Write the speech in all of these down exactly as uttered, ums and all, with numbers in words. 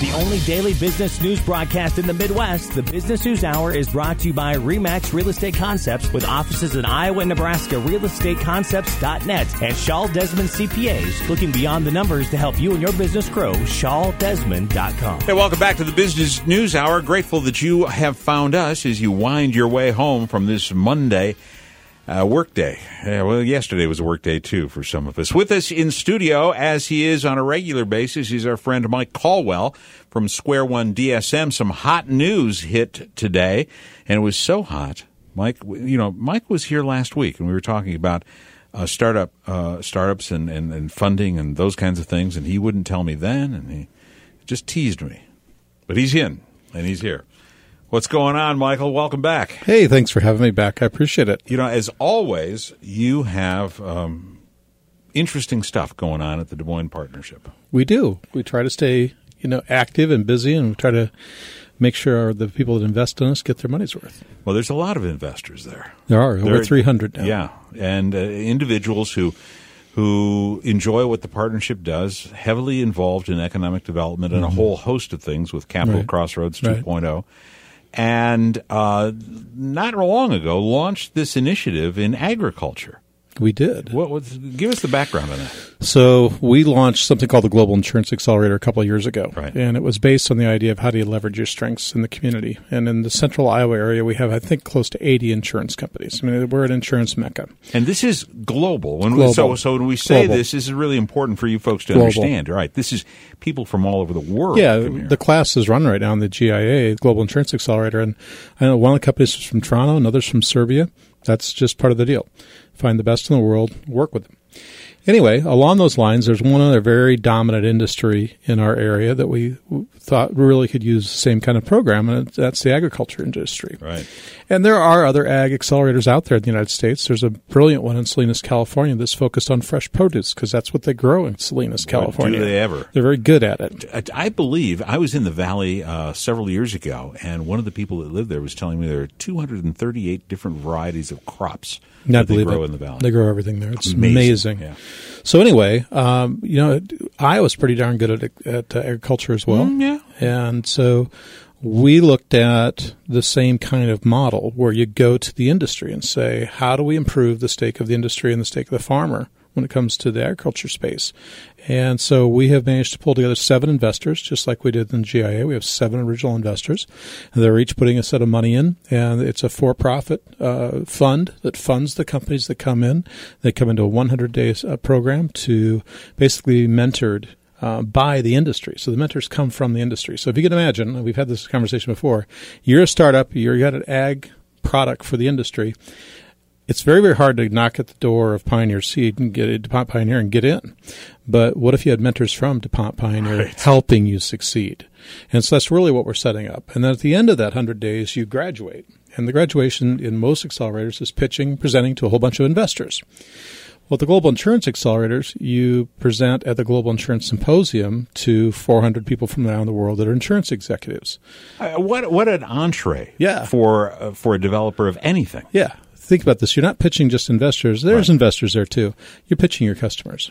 The only daily business news broadcast in the Midwest, the Business News Hour is brought to you by RE/MAX Real Estate Concepts with offices in Iowa and Nebraska, real estate concepts dot net, and Shaw Desmond C P As, looking beyond the numbers to help you and your business grow, shaw desmond dot com. Hey, welcome back to the Business News Hour. Grateful that you have found us as you wind your way home from this Monday Uh, work day. Yeah, well, yesterday was a work day, too, for some of us. With us in studio, as he is on a regular basis, is our friend Mike Caldwell from Square One D S M. Some hot news hit today, and it was so hot. Mike, you know, Mike was here last week, and we were talking about uh, startup uh, startups and, and, and funding and those kinds of things, and he wouldn't tell me then, and he just teased me. But he's in, and he's here. What's going on, Michael? Welcome back. Hey, thanks for having me back. I appreciate it. You know, as always, you have um, interesting stuff going on at the Des Moines Partnership. We do. We try to stay, you know, active and busy, and we try to make sure the people that invest in us get their money's worth. Well, there's a lot of investors there. There are, over there, three hundred now. Yeah, and uh, individuals who who enjoy what the partnership does, heavily involved in economic development and mm-hmm. a whole host of things with Capital right. Crossroads two point oh. Right. And uh, not long ago, launched this initiative in agriculture. We did. What was, give us the background on that. So we launched something called the Global Insurance Accelerator a couple of years ago. Right. And it was based on the idea of how do you leverage your strengths in the community. And in the central Iowa area, we have, I think, close to eighty insurance companies. I mean, we're an insurance mecca. And this is global. When global. We, so, so when we say global. this, this is really important for you folks to global. understand. Right? This is people from all over the world. Yeah, the class is run right now in the G I A, Global Insurance Accelerator. And I know one of the companies is from Toronto, another's from Serbia. That's just part of the deal. Find the best in the world, work with them. Anyway, along those lines, there's one other very dominant industry in our area that we thought really could use the same kind of program, and that's the agriculture industry. Right. And there are other ag accelerators out there in the United States. There's a brilliant one in Salinas, California that's focused on fresh produce because that's what they grow in Salinas, California. Do they ever? They're very good at it. I believe I was in the Valley uh, several years ago, and one of the people that lived there was telling me there are two hundred thirty-eight different varieties of crops that they grow it. in the Valley. They grow everything there. It's amazing. amazing. Yeah. So anyway, um, you know, Iowa's pretty darn good at, at uh, agriculture as well. Mm, yeah. And so we looked at the same kind of model where you go to the industry and say, how do we improve the stake of the industry and the stake of the farmer when it comes to the agriculture space? And so we have managed to pull together seven investors, just like we did in G I A. We have seven original investors. And they're each putting a set of money in, and it's a for-profit uh, fund that funds the companies that come in. They come into a one hundred days uh, program to basically be mentored Uh, by the industry. So the mentors come from the industry. So if you can imagine, we've had this conversation before, you're a startup, you're, you got an ag product for the industry. It's very, very hard to knock at the door of Pioneer Seed and get DuPont Pioneer and get in. But what if you had mentors from DuPont Pioneer right. helping you succeed? And so that's really what we're setting up. And then at the end of that one hundred days, you graduate. And the graduation in most accelerators is pitching, presenting to a whole bunch of investors. Well, the Global Insurance Accelerators, you present at the Global Insurance Symposium to four hundred people from around the world that are insurance executives. Uh, what what an entree yeah. for uh, for a developer of anything. Yeah. Think about this. You're not pitching just investors. There's right. investors there, too. You're pitching your customers.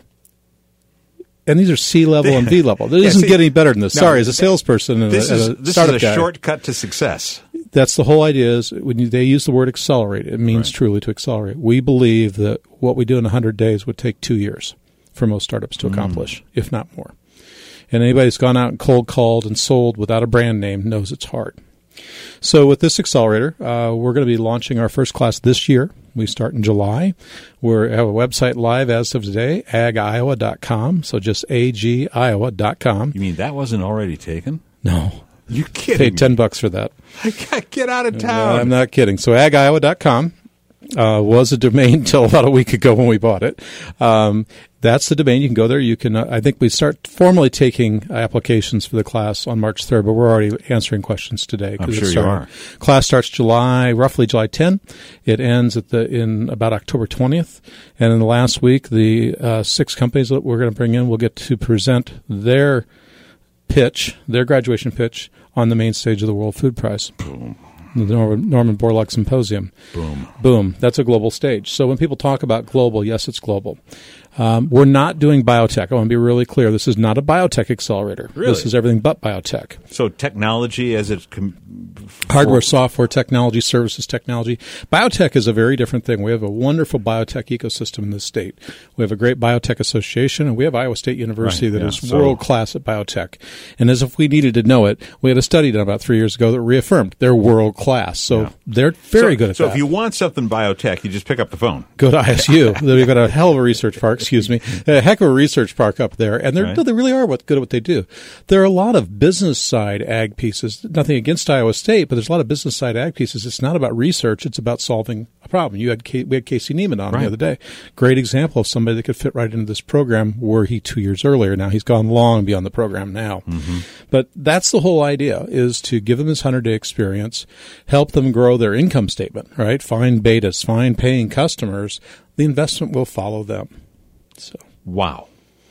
And these are C-level and V-level. This yeah, doesn't see, get any better than this. No, Sorry, as a salesperson and this a, is, a this startup is a guy, shortcut to success. That's the whole idea is when you, they use the word accelerate, it means right. truly to accelerate. We believe that what we do in one hundred days would take two years for most startups to accomplish, mm. if not more. And anybody who's gone out and cold called and sold without a brand name knows it's hard. So with this accelerator, uh, we're going to be launching our first class this year. We start in July. We have a website live as of today, ag iowa dot com. So just A G iowa dot com. You mean that wasn't already taken? No. You kidding Paid me? ten bucks for that. Get out of town. Uh, I'm not kidding. So ag iowa dot com uh, was a domain until about a week ago when we bought it. Um, that's the domain. You can go there. You can. Uh, I think we start formally taking applications for the class on March third, but we're already answering questions today. I'm sure you are. Class starts July, roughly July tenth. It ends at the in about October twentieth. And in the last week, the uh, six companies that we're going to bring in will get to present their pitch, their graduation pitch, on the main stage of the World Food Prize. Boom. The Norman, Norman Borlaug Symposium. Boom. Boom. That's a global stage. So when people talk about global, yes, it's global. Um, we're not doing biotech. I want to be really clear. This is not a biotech accelerator. Really? This is everything but biotech. So technology as it... Com- Hardware, software, technology, services, technology. Biotech is a very different thing. We have a wonderful biotech ecosystem in this state. We have a great biotech association, and we have Iowa State University Right, that yeah. is So- world-class at biotech. And as if we needed to know it, we had a study done about three years ago that reaffirmed they're world-class. So Yeah. they're very so, good at so that. if you want something biotech, you just pick up the phone. Go to I S U. They've got a hell of a research park, excuse me, a heck of a research park up there, and they're, Right. no, they really are what, good at what they do. There are a lot of business side ag pieces, nothing against Iowa State, but there's a lot of business side ag pieces. It's not about research, it's about solving a problem. You had K, we had Casey Neiman on Right. the other day. Great example of somebody that could fit right into this program were he two years earlier. Now he's gone long beyond the program now. Mm-hmm. But that's the whole idea, is to give them this hundred-day experience, help them grow their income statement, right? Find betas, find paying customers. The investment will follow them. So, Wow.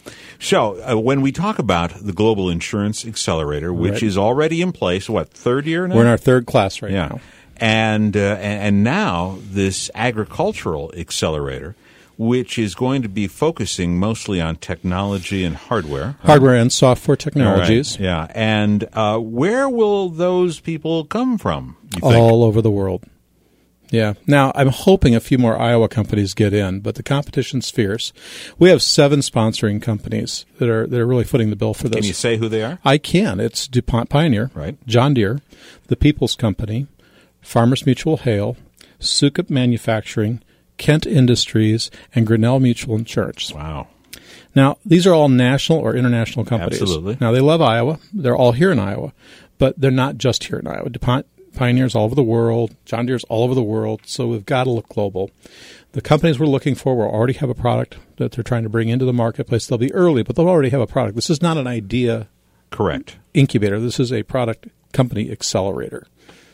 So uh, when we talk about the Global Insurance Accelerator, which Right. is already in place, what, third year now? we're in our third class right yeah. now. And, uh, and and now this agricultural accelerator, which is going to be focusing mostly on technology and hardware. Hardware and software technologies. Right. Yeah. And uh, where will those people come from, you think? All over the world. Yeah. Now, I'm hoping a few more Iowa companies get in, but the competition's fierce. We have seven sponsoring companies that are that are really footing the bill for this. Can you say who they are? I can. It's DuPont Pioneer, Right. John Deere, the People's Company, Farmers Mutual Hale, Sukup Manufacturing, Kent Industries, and Grinnell Mutual Insurance. Wow. Now, these are all national or international companies. Absolutely. Now, they love Iowa. They're all here in Iowa, but they're not just here in Iowa. DuPont Pioneer's all over the world. John Deere's all over the world. So we've got to look global. The companies we're looking for will already have a product that they're trying to bring into the marketplace. They'll be early, but they'll already have a product. This is not an idea Correct. incubator. This is a product company accelerator.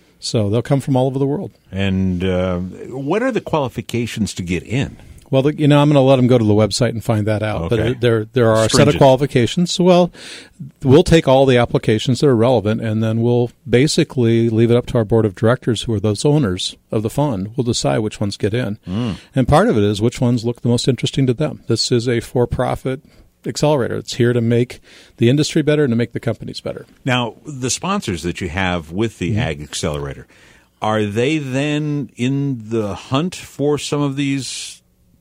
So they'll come from all over the world. And uh, what are the qualifications to get in? Well, the, you know, I'm going to let them go to the website and find that out. Okay. But there, there are a set Stringent. of qualifications. So, well, we'll take all the applications that are relevant, and then we'll basically leave it up to our board of directors, who are those owners of the fund. We'll decide which ones get in. Mm. And part of it is which ones look the most interesting to them. This is a for-profit accelerator. It's here to make the industry better and to make the companies better. Now, the sponsors that you have with the Mm-hmm. Ag Accelerator, are they then in the hunt for some of these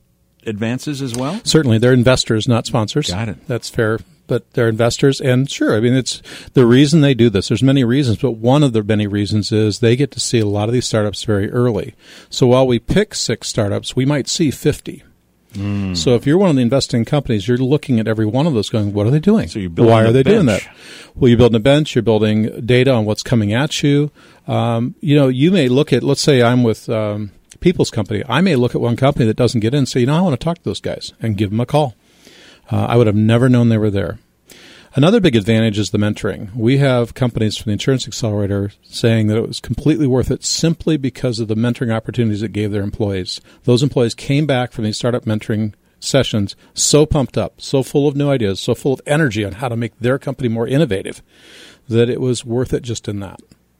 advances as well? Certainly, they're investors, not sponsors. Got it. That's fair. But they're investors, and sure, I mean, it's the reason they do this. There's many reasons, but one of the many reasons is they get to see a lot of these startups very early. So while we pick six startups, we might see fifty. Mm. So if you're one of the investing companies, you're looking at every one of those going, what are they doing? So you're building Why a are they doing bench. that? Well, you're building a bench. You're building data on what's coming at you. Um, you know, you may look at, let's say I'm with um, People's Company. I may look at one company that doesn't get in and say, you know, I want to talk to those guys and give them a call. Uh, I would have never known they were there. Another big advantage is the mentoring. We have companies from the Insurance Accelerator saying that it was completely worth it simply because of the mentoring opportunities it gave their employees. Those employees came back from these startup mentoring sessions so pumped up, so full of new ideas, so full of energy on how to make their company more innovative, that it was worth it just in that.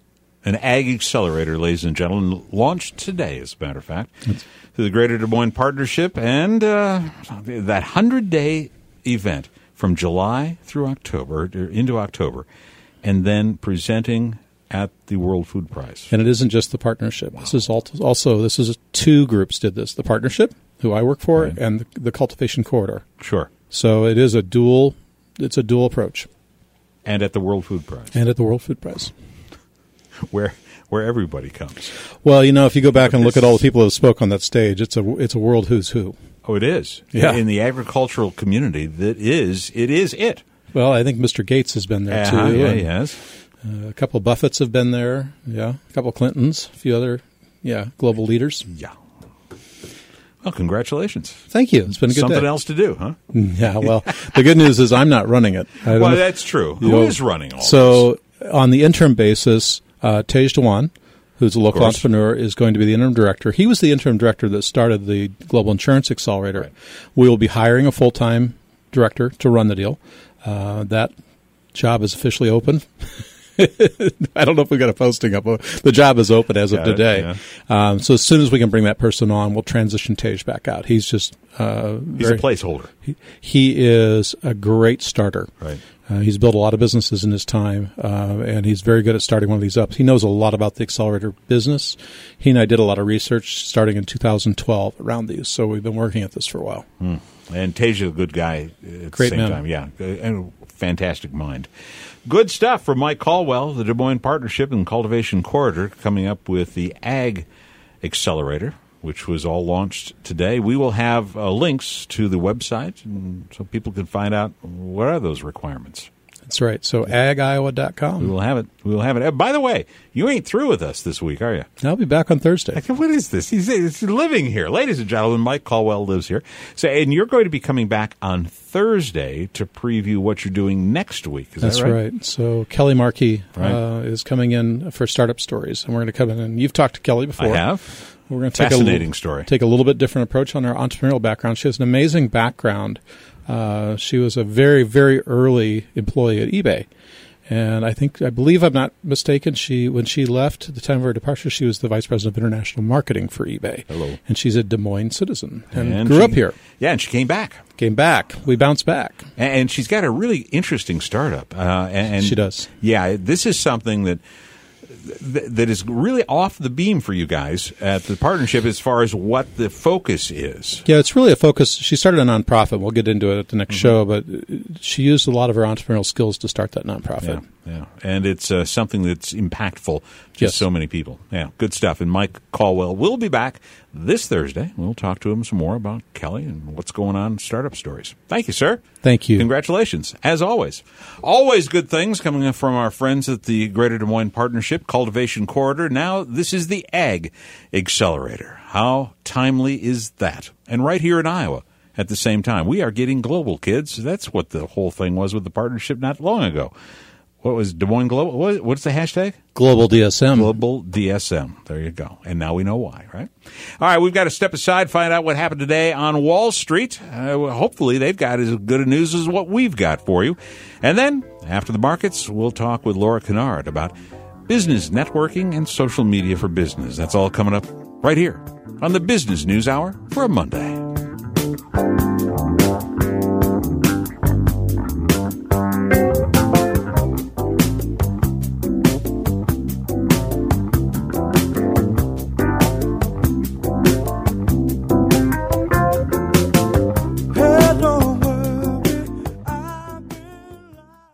An Ag Accelerator, ladies and gentlemen, launched today, as a matter of fact, That's- through the Greater Des Moines Partnership and uh, that hundred-day event from July through October, into October, and then presenting at the World Food Prize. And it isn't just the partnership. Wow. This is also, this is two groups did this. The partnership, who I work for, right. and the, the Cultivation Corridor. Sure. So it is a dual, it's a dual approach. And at the World Food Prize. And at the World Food Prize. Where where everybody comes. Well, you know, if you go back and look at all the people that spoke on that stage, it's a it's a world who's who. Oh, it is. Yeah. In the agricultural community, that is it is it. Well, I think Mister Gates has been there uh-huh, too. Yeah, he has. Uh, a couple of Buffetts have been there. Yeah, a couple of Clintons, a few other, yeah, global leaders. Yeah. Well, congratulations. Thank you. It's been a good Something day. else to do, huh? Yeah, well, the good news is I'm not running it. I don't well, know, that's true. Who know, is running all so this? So on the interim basis, uh, Tej Dewan, who's a local entrepreneur, is going to be the interim director. He was the interim director that started the Global Insurance Accelerator. Right. We will be hiring a full-time director to run the deal. Uh, that job is officially open. I don't know if we got a posting up. The job is open as got of today. It, yeah. um, so as soon as we can bring that person on, we'll transition Tej back out. He's just uh, he's very, a placeholder. He, he is a great starter. Right. Uh, he's built a lot of businesses in his time, uh, and he's very good at starting one of these up. He knows a lot about the accelerator business. He and I did a lot of research starting in two thousand twelve around these, so we've been working at this for a while. Mm. And Tej is a good guy at Great the same man. time. Yeah, and a fantastic mind. Good stuff from Mike Caldwell, the Des Moines Partnership and Cultivation Corridor, coming up with the Ag Accelerator, which was all launched today. We will have uh, links to the website and so people can find out what are those requirements. That's right. So ag iowa dot com. We will have it. We will have it. Uh, by the way, you ain't through with us this week, are you? I'll be back on Thursday. Like, what is this? He's, he's living here. Ladies and gentlemen, Mike Caldwell lives here. So, and you're going to be coming back on Thursday to preview what you're doing next week. Is That's that right? right. So Kelly Markey Right. uh, is coming in for Startup Stories, and we're going to come in. And you've talked to Kelly before. I have. We're going to take Fascinating a little, story. Take a little bit different approach on her entrepreneurial background. She has an amazing background. Uh, she was a very, very early employee at eBay. And I think, I believe I'm not mistaken, she when she left at the time of her departure, she was the vice president of international marketing for eBay. Hello. And she's a Des Moines citizen and, And grew she- up here. Yeah, and she came back. Came back. We bounced back. And, and she's got a really interesting startup. Uh, and, and She does. Yeah, this is something that th- that is really off the beam for you guys at the partnership as far as what the focus is. Yeah, it's really a focus. She started a nonprofit. We'll get into it at the next Mm-hmm. show, but she used a lot of her entrepreneurial skills to start that nonprofit. Yeah, yeah. And it's uh, something that's impactful to Yes. so many people. Yeah, good stuff. And Mike Caldwell will be back this Thursday. We'll talk to him some more about Kelly and what's going on in Startup Stories. Thank you, sir. Thank you. Congratulations, as always. Always good things coming in from our friends at the Greater Des Moines Partnership, Cultivation Corridor. Now, this is the Ag Accelerator. How timely is that? And right here in Iowa at the same time. We are getting global, kids. That's what the whole thing was with the partnership not long ago. What was Des Moines Global? What, what's the hashtag? Global D S M. Global D S M. There you go. And now we know why, right? All right, we've got to step aside, find out what happened today on Wall Street. Uh, well, hopefully they've got as good a news as what we've got for you. And then, after the markets, we'll talk with Laura Kennard about business networking and social media for business. That's all coming up right here on the Business News Hour for a Monday.